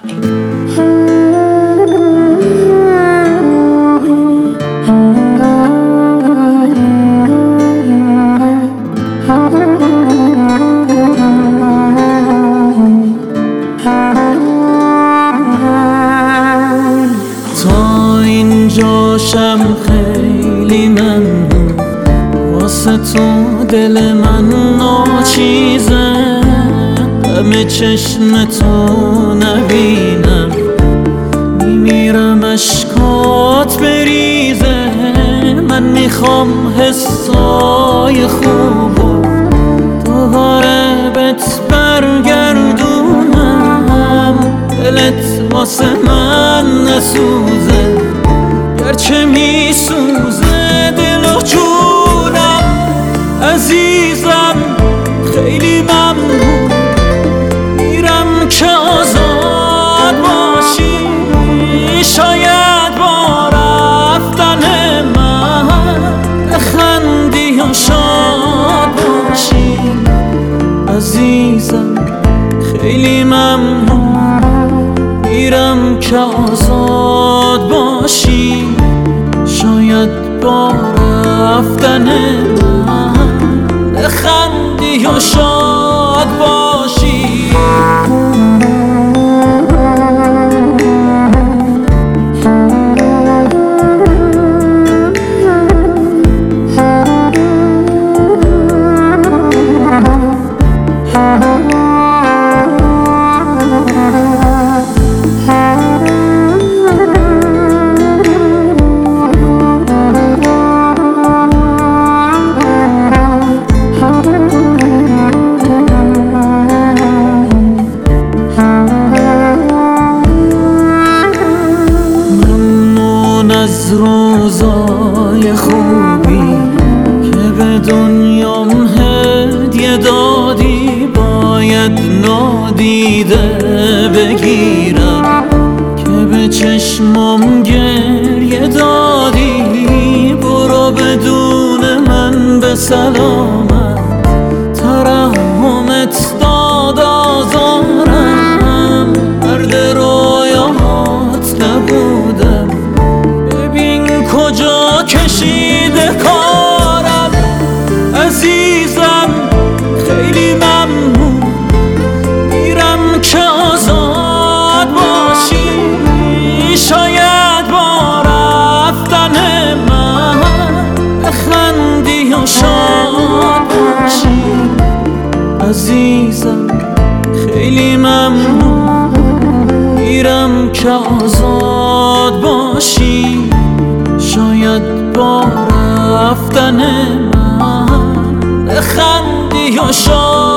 تا اینجاشم خیلی ممنون، واسه تو دل من ناچیزه، همه چشم تو نبینم میمیرم اشکات بریزه. من میخوام حسای خوبو دوباره بهت برگردونم، دلت واسه من نسوزه گرچه میسوزه دل و جونم. عزیزم خیلی ممنون، میرم که آزاد باشی، شاید با رفتن من بخندی و شاد باشی. عزیزم خیلی ممنون، میرم که آزاد باشی، شاید با رفتن من بخندی و شاد باشی. از روزای خوبی که به دنیام هدیه دادی، باید نادیده بگیرم که به چشمام گریه دادی. برو بدون من به سلامت، ترحمت داد آزارم، مرد رویات نبودم، کجا کشیده کارم. عزیزم خیلی ممنون، میرم که آزاد باشی، شاید با رفتن من بخندی و شاد باشی. عزیزم خیلی ممنون، میرم که آزاد باشی، شاید با رفتن من بخندی و شاد